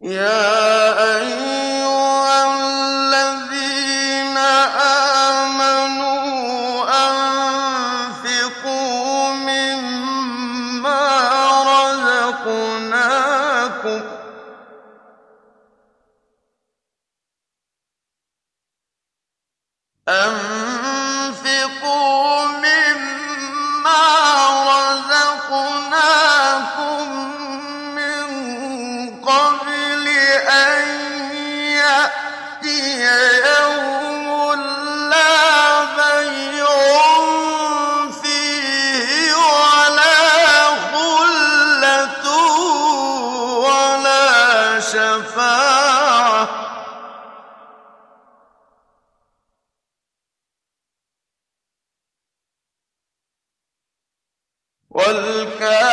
يَا أَيُّهَا الَّذِينَ آمَنُوا أَنفِقُوا مِمَّا رَزَقْنَاكُم مِّن قَبْلِ أَن يَأْتِيَ يَوْمٌ لَّا بَيْعٌ فِيهِ وَلَا خُلَّةٌ وَلَا شَفَاعَةٌ ۗ وَالْكَافِرُونَ